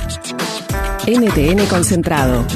NTN Concentrado.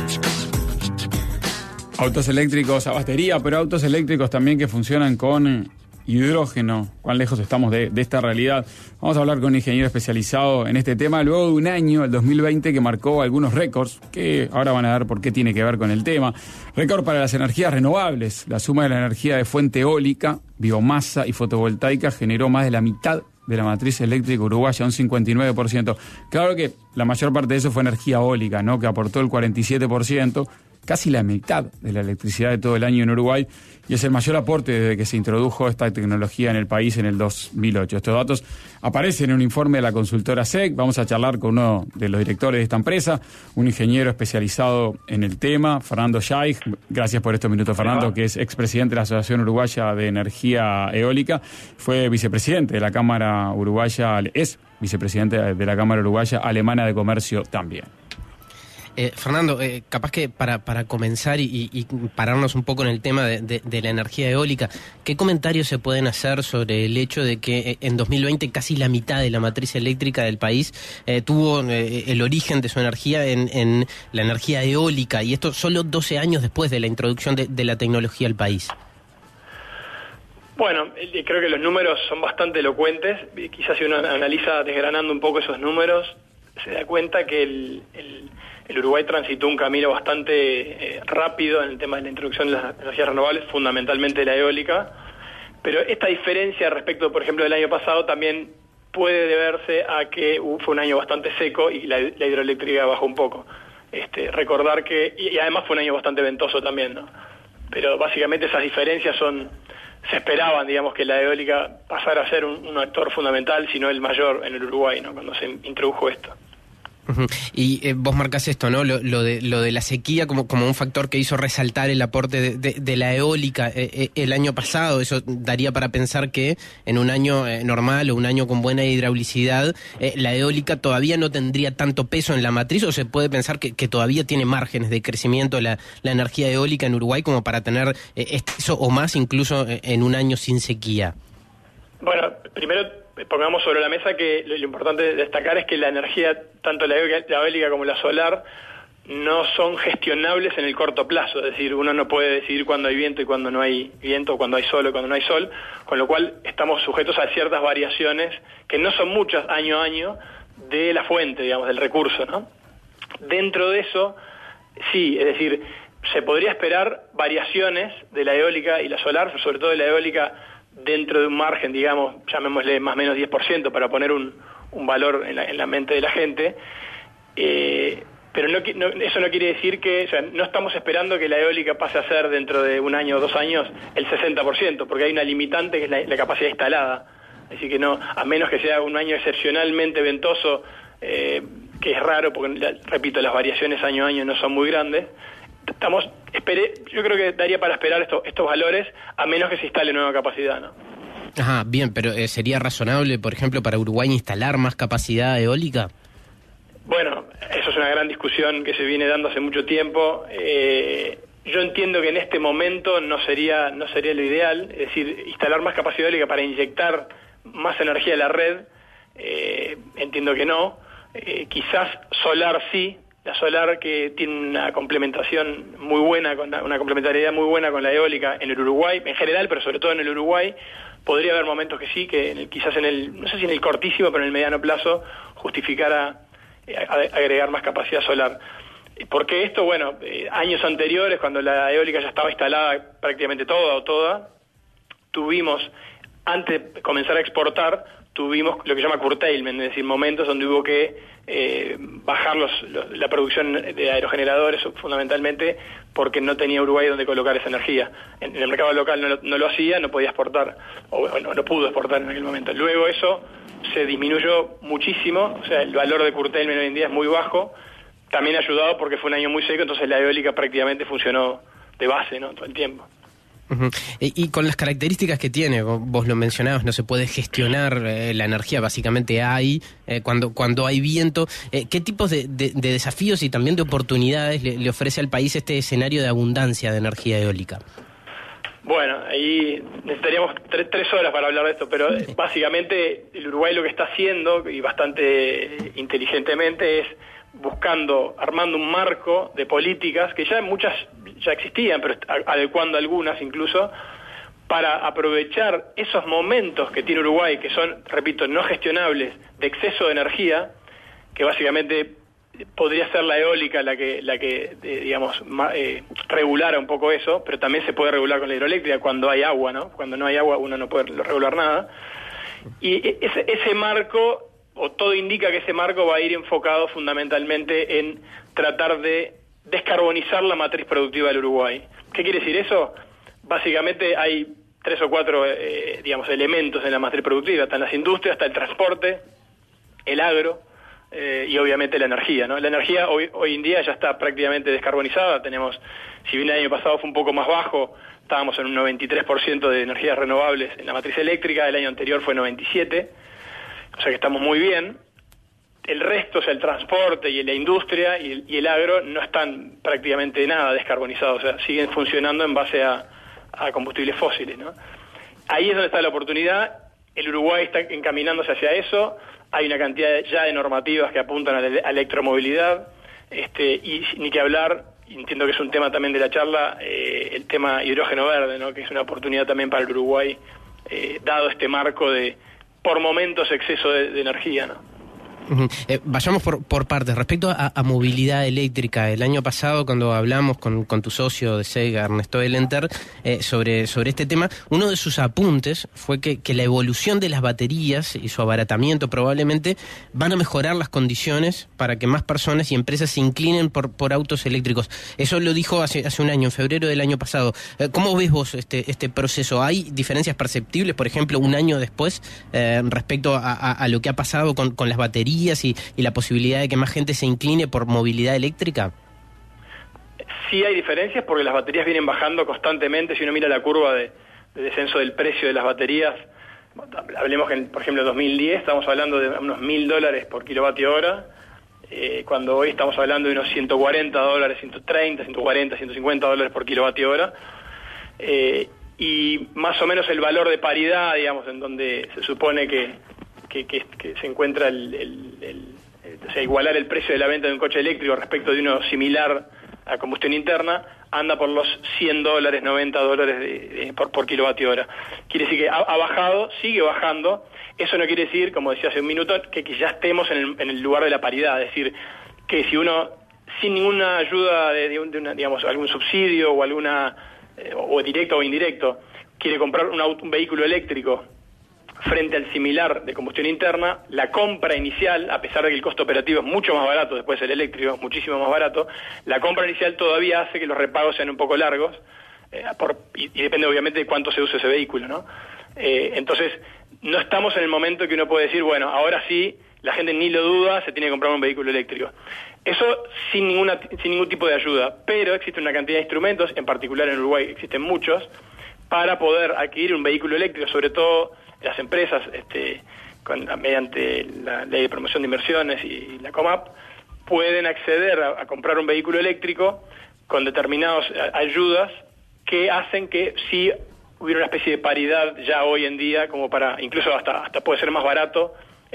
Autos eléctricos a batería, pero autos eléctricos también que funcionan con hidrógeno. ¿Cuán lejos estamos de esta realidad? Vamos a hablar con un ingeniero especializado en este tema luego de un año, el 2020, que marcó algunos récords, que ahora van a ver por qué tiene que ver con el tema. Récord para las energías renovables. La suma de la energía de fuente eólica, biomasa y fotovoltaica generó más de la mitad de la matriz eléctrica uruguaya, un 59%. Claro que la mayor parte de eso fue energía eólica, ¿no?, que aportó el 47%, casi la mitad de la electricidad de todo el año en Uruguay, y es el mayor aporte desde que se introdujo esta tecnología en el país en el 2008. Estos datos aparecen en un informe de la consultora SEC. Vamos a charlar con uno de los directores de esta empresa, un ingeniero especializado en el tema, Fernando Scheich. Gracias por estos minutos, Fernando, que es expresidente de la Asociación Uruguaya de Energía Eólica. Fue vicepresidente de la Cámara Uruguaya, es vicepresidente de la Cámara Uruguaya Alemana de Comercio también. Fernando, capaz que para comenzar y pararnos un poco en el tema de la energía eólica, ¿qué comentarios se pueden hacer sobre el hecho de que en 2020 casi la mitad de la matriz eléctrica del país tuvo el origen de su energía en la energía eólica, y esto solo 12 años después de la introducción de la tecnología al país? Bueno, creo que los números son bastante elocuentes. Quizás si uno analiza desgranando un poco esos números, se da cuenta que el Uruguay transitó un camino bastante rápido en el tema de la introducción de las energías renovables, fundamentalmente la eólica, pero esta diferencia respecto, por ejemplo, del año pasado también puede deberse a que fue un año bastante seco y la hidroeléctrica bajó un poco. Recordar que, y además fue un año bastante ventoso también, ¿no? Pero básicamente esas diferencias se esperaban, digamos, que la eólica pasara a ser un actor fundamental, si no el mayor en el Uruguay, ¿no?, cuando se introdujo esto. Y vos marcás esto, ¿no? Lo de la sequía como un factor que hizo resaltar el aporte de la eólica el año pasado. Eso daría para pensar que en un año normal o un año con buena hidraulicidad, la eólica todavía no tendría tanto peso en la matriz, o se puede pensar que todavía tiene márgenes de crecimiento la energía eólica en Uruguay como para tener eso o más incluso en un año sin sequía. Bueno, primero pongamos sobre la mesa que lo importante de destacar es que la energía, tanto la eólica como la solar, no son gestionables en el corto plazo. Es decir, uno no puede decidir cuándo hay viento y cuándo no hay viento, o cuándo hay sol o cuándo no hay sol, con lo cual estamos sujetos a ciertas variaciones que no son muchas año a año de la fuente, digamos, del recurso, ¿no? Dentro de eso, sí, es decir, se podría esperar variaciones de la eólica y la solar, sobre todo de la eólica, dentro de un margen, digamos, llamémosle más o menos 10%, para poner un valor en la mente de la gente, pero eso no quiere decir que, o sea, no estamos esperando que la eólica pase a ser dentro de un año o 2 años el 60%, porque hay una limitante que es la capacidad instalada. Así que no, a menos que sea un año excepcionalmente ventoso, que es raro, porque, repito, las variaciones año a año no son muy grandes. Yo creo que daría para esperar estos valores, a menos que se instale nueva capacidad, ¿no? Ajá, bien, pero ¿sería razonable, por ejemplo, para Uruguay instalar más capacidad eólica? Bueno, eso es una gran discusión que se viene dando hace mucho tiempo. Yo entiendo que en este momento no sería lo ideal, es decir, instalar más capacidad eólica para inyectar más energía a la red, entiendo que no. Quizás solar sí. La solar, que tiene una complementación muy buena, una complementariedad muy buena con la eólica en el Uruguay, en general, pero sobre todo en el Uruguay, podría haber momentos que sí, que quizás no sé si en el cortísimo, pero en el mediano plazo, justificara agregar más capacidad solar. ¿Por qué esto? Bueno, años anteriores, cuando la eólica ya estaba instalada prácticamente toda, tuvimos, antes de comenzar a exportar, tuvimos lo que se llama curtailment, es decir, momentos donde hubo que bajar la producción de aerogeneradores, fundamentalmente porque no tenía Uruguay donde colocar esa energía. En el mercado local no lo hacía, no podía exportar, o no pudo exportar en aquel momento. Luego eso se disminuyó muchísimo, o sea, el valor de curtailment hoy en día es muy bajo, también ayudado porque fue un año muy seco, entonces la eólica prácticamente funcionó de base, ¿no?, todo el tiempo. Uh-huh. Y con las características que tiene, vos lo mencionabas, no se puede gestionar la energía, básicamente hay, cuando hay viento. ¿Qué tipos de desafíos y también de oportunidades le ofrece al país este escenario de abundancia de energía eólica? Bueno, ahí necesitaríamos 3 horas para hablar de esto, pero básicamente el Uruguay lo que está haciendo, y bastante inteligentemente, es armando un marco de políticas que ya muchas ya existían, pero adecuando algunas incluso, para aprovechar esos momentos que tiene Uruguay, que son, repito, no gestionables, de exceso de energía, que básicamente podría ser la eólica la que digamos, regulara un poco eso, pero también se puede regular con la hidroeléctrica cuando hay agua, ¿no? Cuando no hay agua uno no puede regular nada. Y ese marco, o todo indica que ese marco va a ir enfocado fundamentalmente en tratar de descarbonizar la matriz productiva del Uruguay. ¿Qué quiere decir eso? Básicamente hay 3 o 4 digamos, elementos en la matriz productiva. Están las industrias, está el transporte, el agro, y obviamente la energía, ¿no? La energía hoy en día ya está prácticamente descarbonizada. Tenemos, si bien el año pasado fue un poco más bajo, estábamos en un 93% de energías renovables en la matriz eléctrica, el año anterior fue 97%, o sea que estamos muy bien. El resto, o sea, el transporte y la industria y el agro no están prácticamente nada descarbonizados, o sea, siguen funcionando en base a combustibles fósiles, ¿no? Ahí es donde está la oportunidad. El Uruguay está encaminándose hacia eso. Hay una cantidad ya de normativas que apuntan a la electromovilidad, y ni que hablar, entiendo que es un tema también de la charla, el tema hidrógeno verde, ¿no? Que es una oportunidad también para el Uruguay, dado este marco de, por momentos, exceso de energía, ¿no? Vayamos por partes. Respecto a movilidad eléctrica, el año pasado cuando hablamos con tu socio de SEGA, Ernesto Elenter, sobre este tema, uno de sus apuntes fue que la evolución de las baterías y su abaratamiento probablemente van a mejorar las condiciones para que más personas y empresas se inclinen por autos eléctricos. Eso lo dijo hace un año, en febrero del año pasado. ¿Cómo ves vos este proceso? ¿Hay diferencias perceptibles, por ejemplo, un año después, respecto a lo que ha pasado con las baterías y la posibilidad de que más gente se incline por movilidad eléctrica? Sí hay diferencias porque las baterías vienen bajando constantemente. Si uno mira la curva de descenso del precio de las baterías, hablemos que, por ejemplo, en 2010 estamos hablando de unos $1.000 por kilovatio hora, cuando hoy estamos hablando de unos $140, $130, $140, $150 por kilovatio hora, y más o menos el valor de paridad, digamos, en donde se supone que se encuentra o sea, igualar el precio de la venta de un coche eléctrico respecto de uno similar a combustión interna, anda por los $100, $90 por kilovatio hora. Quiere decir que ha bajado, sigue bajando. Eso no quiere decir, como decía hace un minuto, que ya estemos en el lugar de la paridad. Es decir, que si uno, sin ninguna ayuda de digamos, algún subsidio o alguna, o directo o indirecto, quiere comprar un vehículo eléctrico frente al similar de combustión interna, la compra inicial, a pesar de que el costo operativo es mucho más barato después del eléctrico, muchísimo más barato, la compra inicial todavía hace que los repagos sean un poco largos, y depende obviamente de cuánto se use ese vehículo, ¿no? Entonces, no estamos en el momento que uno puede decir, bueno, ahora sí, la gente ni lo duda, se tiene que comprar un vehículo eléctrico. Eso sin ningún tipo de ayuda, pero existe una cantidad de instrumentos, en particular en Uruguay existen muchos, para poder adquirir un vehículo eléctrico, sobre todo las empresas, mediante la Ley de Promoción de Inversiones y la COMAP, pueden acceder a comprar un vehículo eléctrico con determinadas ayudas que hacen que sí hubiera una especie de paridad ya hoy en día, como para, incluso hasta puede ser más barato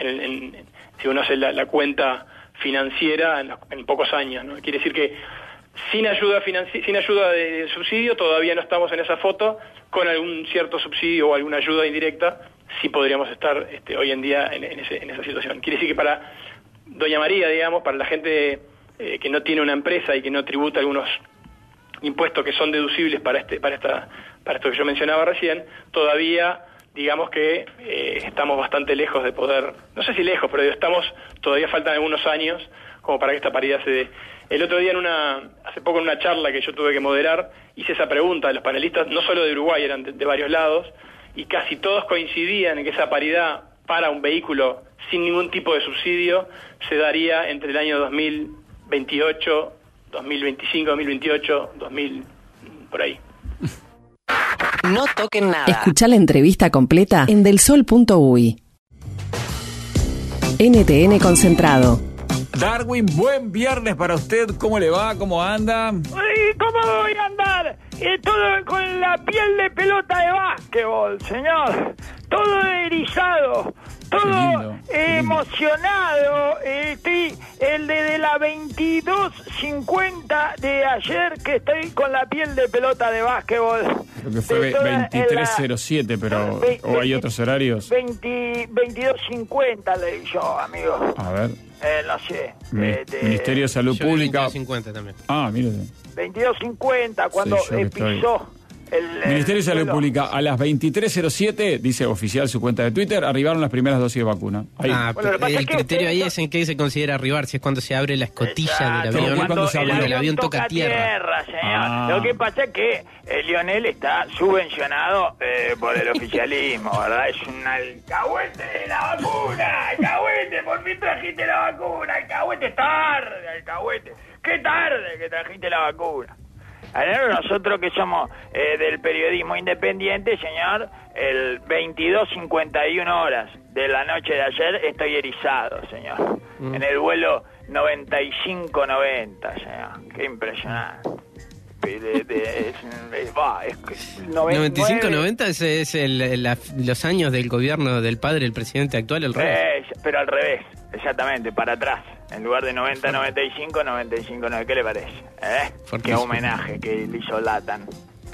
si uno hace la cuenta financiera en pocos años, ¿no? Quiere decir que sin ayuda de subsidio todavía no estamos en esa foto. Con algún cierto subsidio o alguna ayuda indirecta sí podríamos estar hoy en día en esa situación. Quiere decir que para Doña María, digamos, para la gente que no tiene una empresa y que no tributa algunos impuestos que son deducibles para esto que yo mencionaba recién, todavía digamos que estamos bastante lejos de poder, no sé si lejos, pero todavía faltan algunos años como para que esta paridad se dé. El otro día hace poco en una charla que yo tuve que moderar, hice esa pregunta a los panelistas, no solo de Uruguay, eran de varios lados, y casi todos coincidían en que esa paridad para un vehículo sin ningún tipo de subsidio se daría entre el año 2028, 2025, 2028, 2000, por ahí. No toquen nada. Escuchá la entrevista completa en delsol.uy. NTN Concentrado. Darwin, buen viernes para usted. ¿Cómo le va? ¿Cómo anda? Uy, ¿cómo voy a andar? todo con la piel de pelota de básquetbol, señor. Todo erizado, todo emocionado. Estoy de la 22:50 de ayer que estoy con la piel de pelota de básquetbol. Creo que fue 23:07, pero ¿o hay otros horarios? 22:50 leí yo, amigo. A ver. No sé. Ministerio de Salud Pública. 22:50 también. Ah, mire. 22:50 cuando pisó Ministerio de Salud Pública, a las 23:07, dice oficial su cuenta de Twitter, arribaron las primeras dosis de vacuna. Ahí. El criterio ahí es en qué se considera arribar, si es cuando se abre la escotilla del avión, cuando el avión toca tierra. Señor. Lo que pasa es que Lionel está subvencionado por el oficialismo, ¿verdad? Es un alcahuete de la vacuna, alcahuete, por fin trajiste la vacuna, alcahuete, tarde, alcahuete, qué tarde que trajiste la vacuna. Nosotros que somos del periodismo independiente, señor, el 22:51 de la noche de ayer estoy erizado, señor. En el vuelo 95-90, señor. Qué impresionante. 95-90 es los años del gobierno del padre, el presidente actual, el revés. Pero al revés, exactamente, para atrás. En lugar de 90-95, 95-90. ¿Qué le parece? Qué homenaje que le hizo Latan.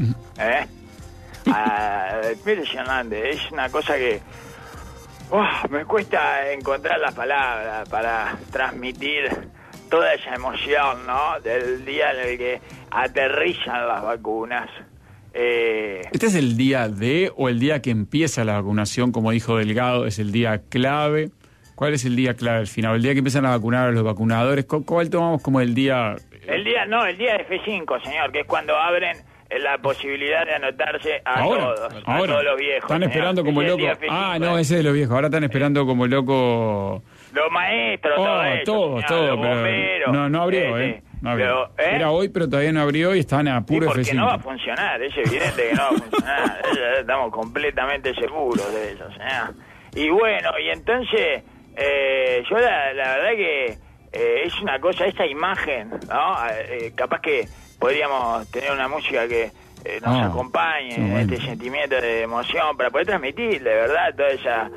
Impresionante. Es una cosa que me cuesta encontrar las palabras para transmitir toda esa emoción, ¿no? Del día en el que aterrizan las vacunas. ¿Este es el día o el día que empieza la vacunación, como dijo Delgado, es el día clave? ¿Cuál es el día clave al final? ¿El día que empiezan a vacunar a los vacunadores? ¿Cuál tomamos como el día? El día de F5, señor, que es cuando abren la posibilidad de anotarse a todos los viejos. Están esperando como loco. No, ese es de los viejos. Ahora están esperando como loco. Los maestros, todos, los bomberos. No abrió, No abrió. Era hoy, pero todavía no abrió y están a puro F5. Porque no va a funcionar, es evidente que no va a funcionar. Estamos completamente seguros de eso, señor. Y bueno, y entonces, yo la verdad que es una cosa, esta imagen, ¿no? Capaz que podríamos tener una música que nos acompañe en este sentimiento de emoción para poder transmitir, de verdad, toda esa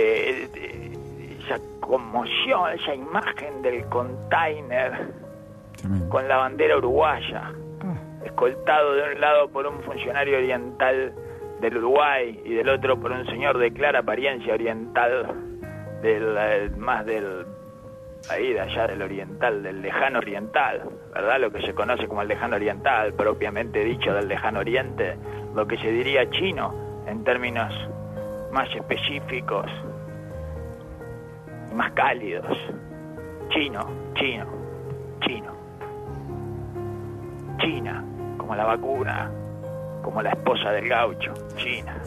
conmoción, esa imagen del container con la bandera uruguaya, escoltado de un lado por un funcionario oriental del Uruguay y del otro por un señor de clara apariencia oriental, ahí de allá del oriental, del lejano oriental, ¿verdad? Lo que se conoce como el lejano oriental, propiamente dicho del lejano oriente, lo que se diría chino en términos más específicos y más cálidos. China, como la vacuna, como la esposa del gaucho, China.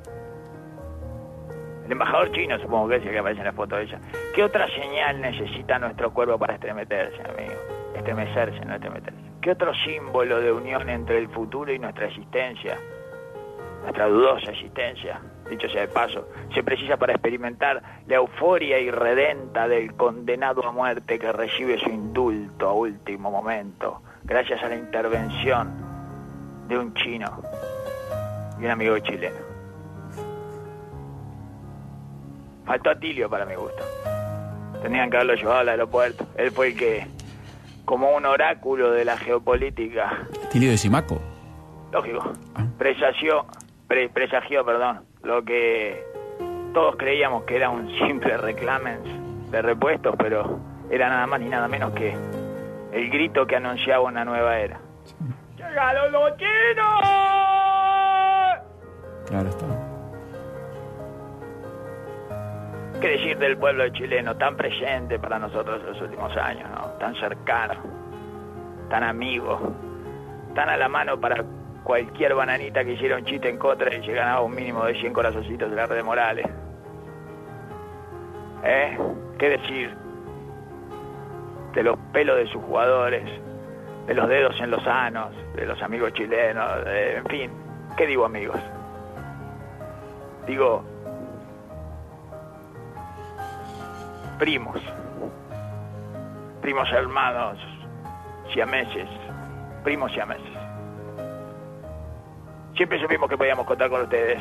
El embajador chino, supongo que es el que aparece en la foto de ella. ¿Qué otra señal necesita nuestro cuerpo para estremecerse, amigo? Estremecerse, no estremecerse. ¿Qué otro símbolo de unión entre el futuro y nuestra existencia? Nuestra dudosa existencia, dicho sea de paso, se precisa para experimentar la euforia irredenta del condenado a muerte que recibe su indulto a último momento, gracias a la intervención de un chino y un amigo chileno. Faltó Atilio para mi gusto. Tenían que haberlo llevado al aeropuerto. Él fue el que, como un oráculo de la geopolítica... ¿Atilio de Simaco? Lógico. Presagió, lo que todos creíamos que era un simple reclamen de repuestos, pero era nada más ni nada menos que el grito que anunciaba una nueva era. ¡Llegaron los chinos! Claro está. ¿Qué decir del pueblo chileno, tan presente para nosotros en los últimos años, ¿no? Tan cercano, tan amigo, tan a la mano para cualquier bananita que hiciera un chiste en contra y se ganaba un mínimo de 100 corazoncitos de la red de Morales. ¿Qué decir de los pelos de sus jugadores, de los dedos en los anos, de los amigos chilenos, en fin? ¿Qué digo, amigos? Digo... primos hermanos siameses, primos siameses. Siempre supimos que podíamos contar con ustedes.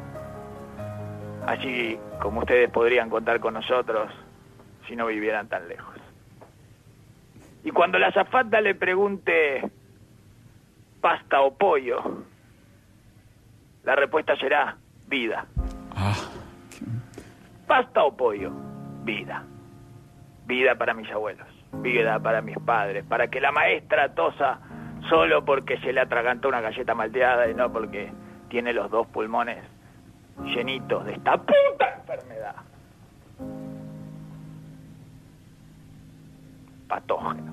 Así como ustedes podrían contar con nosotros si no vivieran tan lejos. Y cuando la azafata le pregunte pasta o pollo, la respuesta será vida. Pasta o pollo, vida. Vida para mis abuelos, vida para mis padres, para que la maestra tosa solo porque se le atragantó una galleta malteada y no porque tiene los 2 pulmones llenitos de esta puta enfermedad. Patógenos.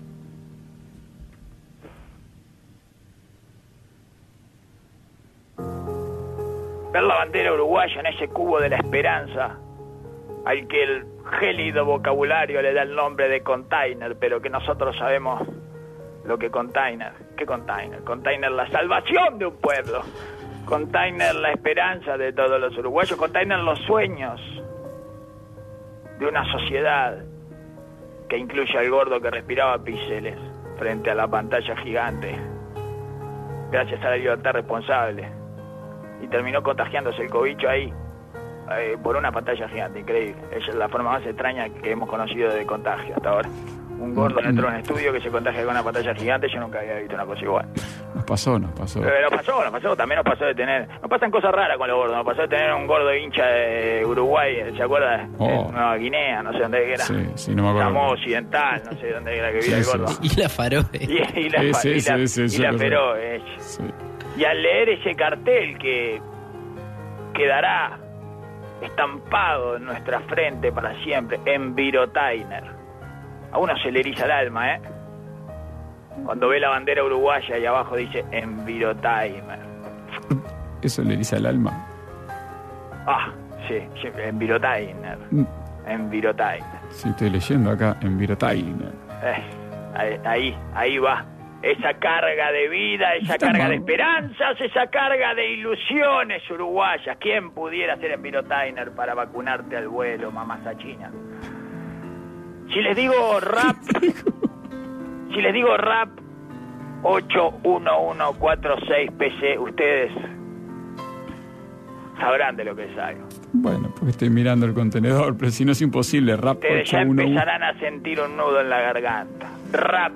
Ver la bandera uruguaya en ese cubo de la esperanza, al que el gélido vocabulario le da el nombre de container, pero que nosotros sabemos lo que container. ¿Qué container? Container la salvación de un pueblo. Container la esperanza de todos los uruguayos. Container los sueños de una sociedad que incluye al gordo que respiraba píxeles frente a la pantalla gigante, gracias a la libertad responsable, y terminó contagiándose el cobicho ahí, por una pantalla gigante. Increíble. Esa es la forma más extraña que hemos conocido de contagio hasta ahora. Un gordo dentro de un estudio que se contagia con una pantalla gigante. Yo nunca había visto una cosa igual. Nos pasó. Nos pasó. También nos pasó de tener... Nos pasan cosas raras con los gordos. Nos pasó de tener un gordo hincha de Uruguay, ¿se acuerda? De Nueva Guinea, no sé dónde era. Sí, no me acuerdo. Samo Occidental, no sé dónde era que vivía el gordo. Y la Faroe. Y la Feroe. Sí. Y al leer ese cartel que quedará estampado en nuestra frente para siempre, Envirotainer, a uno se le eriza el alma, ¿eh? Cuando ve la bandera uruguaya y abajo dice Envirotainer. ¿Eso le eriza el alma? Sí, Envirotainer. Envirotainer. Sí, estoy leyendo acá, Envirotainer. Ahí va. Esa carga de vida, esa carga de esperanzas, esa carga de ilusiones uruguayas. ¿Quién pudiera ser Envirotainer para vacunarte al vuelo, mamasa china? Si les digo rap 81146 PC, ustedes sabrán de lo que es algo. Bueno, porque estoy mirando el contenedor, pero si no es imposible, rap 811. Ustedes ya empezarán a sentir un nudo en la garganta. Rap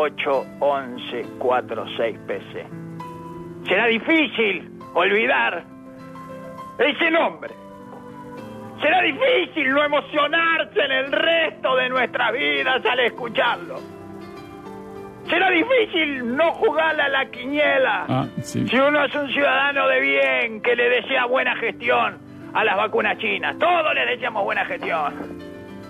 81146 PC. Será difícil olvidar ese nombre. Será difícil no emocionarse en el resto de nuestras vidas al escucharlo. Será difícil no jugar a la quiniela si uno es un ciudadano de bien que le desea buena gestión a las vacunas chinas. Todos le deseamos buena gestión.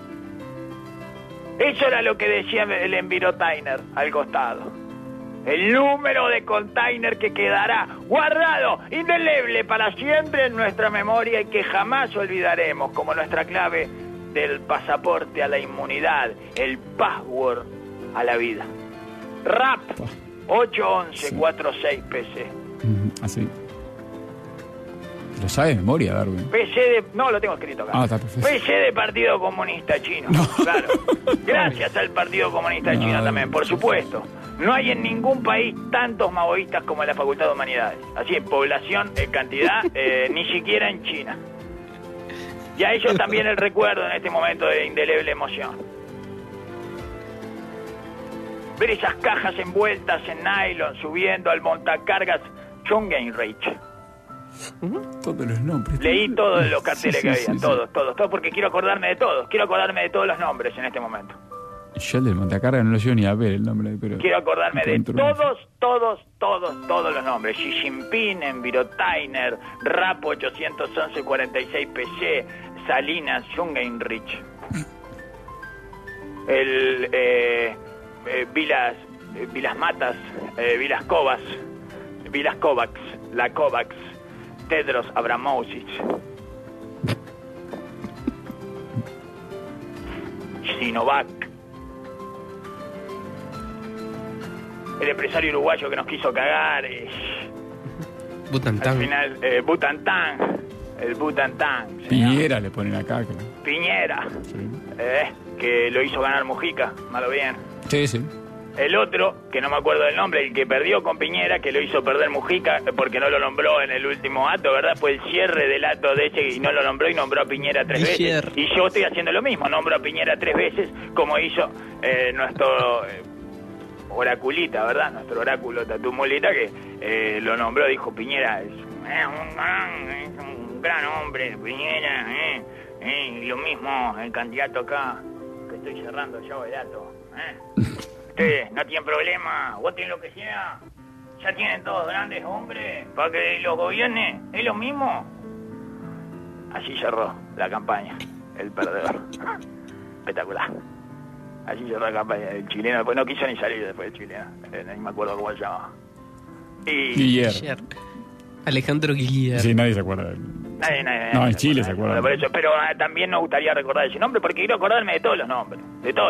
Eso era lo que decía el Envirotainer al costado. El número de container que quedará guardado, indeleble para siempre en nuestra memoria y que jamás olvidaremos como nuestra clave del pasaporte a la inmunidad, el password a la vida. RAP 81146 PC. Así. ¿Lo sabe de memoria, Darwin? No, lo tengo escrito acá. Está perfecto. PC de Partido Comunista Chino. No. Claro. Gracias al Partido Comunista Chino también, por supuesto. No hay en ningún país tantos maoístas como en la Facultad de Humanidades. Así en población, en cantidad, ni siquiera en China. Y a ellos también el recuerdo en este momento de indeleble emoción. Ver esas cajas envueltas en nylon subiendo al montacargas Chongqing-Reich. Todos los nombres. Leí todos los carteles que había, todos, porque quiero acordarme de todos. Quiero acordarme de todos los nombres en este momento. Yo el del montacargas no lo llevo ni a ver el nombre, pero... Quiero acordarme de todos los nombres. Xi Jinping, Envirotainer, Rap 81146 PC, Salinas, Chongqing-Reich. Vilas Matas, Vilas Covas, Vilas Kovacs, la Kovacs, Tedros Abramovich, Sinovac, el empresario uruguayo que nos quiso cagar, Butantan. Al final, Butantan, el Butantan. Piñera le ponen acá. Piñera, que lo hizo ganar Mujica, malo bien. Sí. El otro, que no me acuerdo del nombre, el que perdió con Piñera, que lo hizo perder Mujica porque no lo nombró en el último acto, ¿verdad? Fue el cierre del acto de ese y no lo nombró y nombró a Piñera 3 veces. Y yo estoy haciendo lo mismo, nombro a Piñera 3 veces, como hizo nuestro oraculita, ¿verdad? Nuestro oráculo Tatumulita, que lo nombró, dijo Piñera, es un gran hombre, Piñera, y lo mismo el candidato acá, que estoy cerrando yo el acto, Ustedes no tienen problema, voten lo que sea, ya tienen todos grandes hombres para que los gobierne, es lo mismo. Así cerró la campaña, el perdedor. Espectacular. Así cerró la campaña, el chileno, después no quiso ni salir después del chileno, ni me acuerdo cómo se llamaba. Guillier. Alejandro Guillier. Sí, nadie se acuerda de él. Nadie no, en Chile se acuerda. Por eso, pero también nos gustaría recordar ese nombre, porque quiero acordarme de todos los nombres,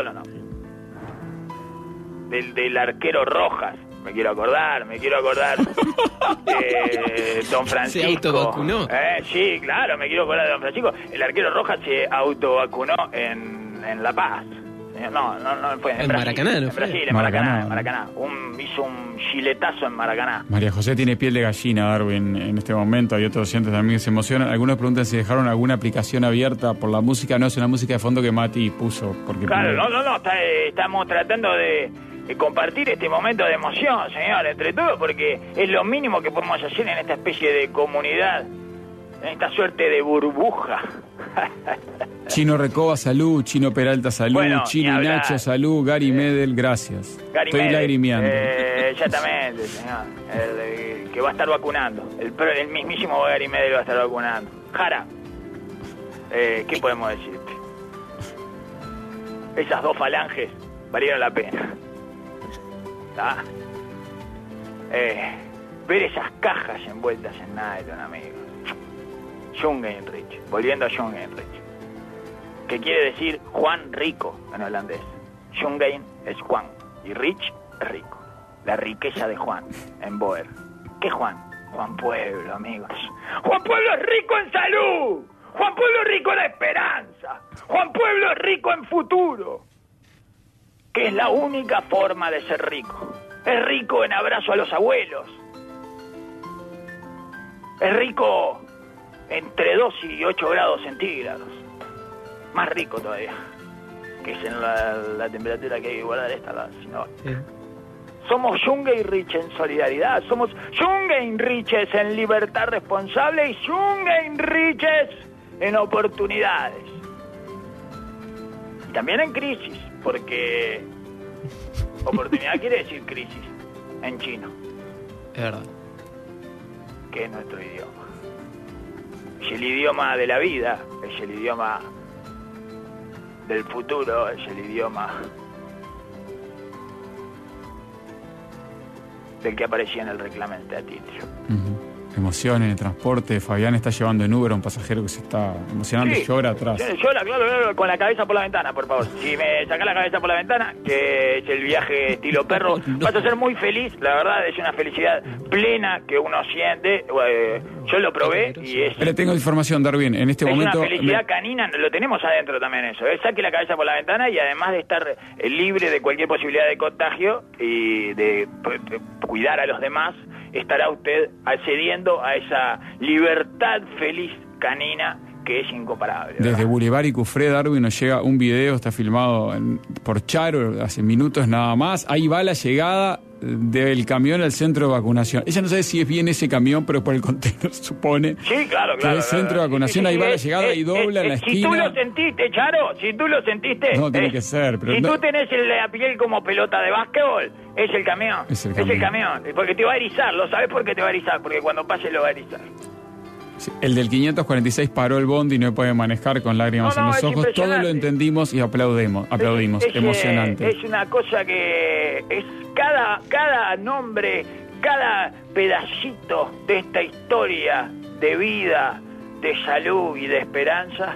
Del arquero Rojas, me quiero acordar de Don Francisco. Se autovacunó. Sí, claro, me quiero acordar de Don Francisco. El arquero Rojas se autovacunó en La Paz. No fue en Brasil. Maracaná, ¿no fue? En Maracaná. Hizo un chiletazo en Maracaná. María José tiene piel de gallina, Darwin, en este momento. Hay otros oyentes también que se emocionan. Algunos preguntan si dejaron alguna aplicación abierta por la música. No, es una música de fondo que Mati puso. Porque claro, estamos tratando de compartir este momento de emoción, señor, entre todos, porque es lo mínimo que podemos hacer en esta especie de comunidad, en esta suerte de burbuja. Chino Recoba, salud. Chino Peralta, salud. Bueno, Chino Nacho, salud. Gary Medel, gracias. Estoy lagrimeando. Exactamente, señor. El que va a estar vacunando. El mismísimo Gary Medel va a estar vacunando. Jara, ¿qué podemos decirte? Esas dos falanges valieron la pena. Ver esas cajas envueltas en nylon, amigos. John Heinrich, volviendo a John Heinrich, que quiere decir Juan Rico en holandés. John es Juan y Rich es rico. La riqueza de Juan en Boer. ¿Qué Juan? Juan Pueblo, amigos. Juan Pueblo es rico en salud. Juan Pueblo es rico en esperanza. Juan Pueblo es rico en futuro. Que es la única forma de ser rico. Es rico en abrazo a los abuelos. Es rico entre 2 y 8 grados centígrados. Más rico todavía. Que es en la temperatura que hay que guardar esta. Somos Junge-Rich en solidaridad. Somos Junge-Riches en libertad responsable y Junge-Riches en oportunidades. Y también en crisis. Porque oportunidad quiere decir crisis en chino. Es verdad. Que es nuestro idioma. Es el idioma de la vida, es el idioma del futuro, es el idioma del que aparecía en el reglamento de Titrio. Emoción en el transporte. Fabián está llevando en Uber a un pasajero que se está emocionando y llora atrás. Llora, claro, con la cabeza por la ventana, por favor. Si me sacás la cabeza por la ventana, que es el viaje estilo perro, vas a ser muy feliz. La verdad, es una felicidad plena que uno siente. Yo lo probé y es... Pero tengo información, Darwin. En este momento... Es una felicidad canina, lo tenemos adentro también eso. Saque la cabeza por la ventana y además de estar libre de cualquier posibilidad de contagio y de cuidar a los demás, estará usted accediendo a esa libertad feliz canina que es incomparable, ¿verdad? Desde Boulevard y Cufré, Darwin, nos llega un video, está filmado por Charo hace minutos nada más. Ahí va la llegada del camión al centro de vacunación. Ella no sabe si es bien ese camión, pero por el contenedor supone. Sí, claro. Que es centro de vacunación, sí, ahí va la llegada y dobla en la esquina. Si tú lo sentiste, Charo, si tú lo sentiste. No, tiene que ser. Pero si tú tenés la piel como pelota de básquetbol, es el camión. Es el camión. Porque te va a erizar, ¿lo sabes por qué te va a erizar? Porque cuando pase lo va a erizar. Sí, el del 546 paró el bondi y no puede manejar con lágrimas en los ojos. Todo lo entendimos y aplaudimos. Emocionante. Es una cosa que es cada nombre, cada pedacito de esta historia de vida, de salud y de esperanza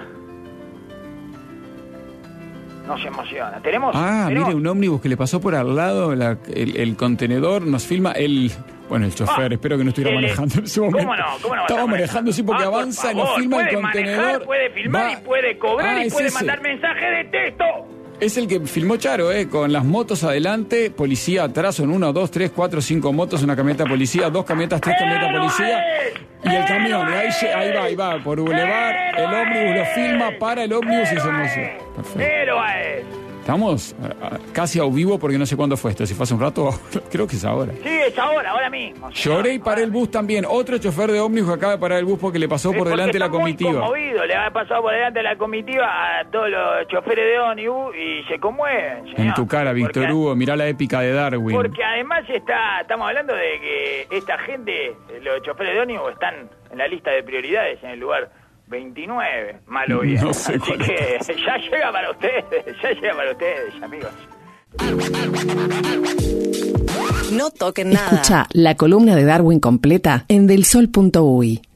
nos emociona. ¿Tenemos? Mire, un ómnibus que le pasó por al lado el contenedor, nos filma el chofer, espero que no estuviera manejando en ese momento. ¿Cómo no? Estaba manejando, sí, porque avanza, nos filma el contenedor. Puede filmar y puede cobrar y puede mandar mensaje de texto. Es el que filmó Charo, con las motos adelante, policía atrás, son 1, 2, 3, 4, 5 motos, una camioneta policía, 2 camionetas, 3 camionetas policía, y el camión, ahí va, por Boulevard, el ómnibus lo filma, para el ómnibus y se emociona. Perfecto. Estamos casi a vivo porque no sé cuándo fue esto, si fue hace un rato, creo que es ahora. Sí, es ahora mismo. Lloré y paré el bus también. Otro chofer de ómnibus acaba de parar el bus porque le pasó por delante la comitiva. Muy conmovido, le ha pasado por delante la comitiva a todos los choferes de ómnibus y se conmueven, señor. En tu cara, Víctor Hugo, mirá la épica de Darwin. Porque además estamos hablando de que esta gente, los choferes de ómnibus, están en la lista de prioridades en el lugar 29, malo bien. No sé. Así que ya llega para ustedes, amigos. No toquen nada. Escucha la columna de Darwin completa en delsol.uy.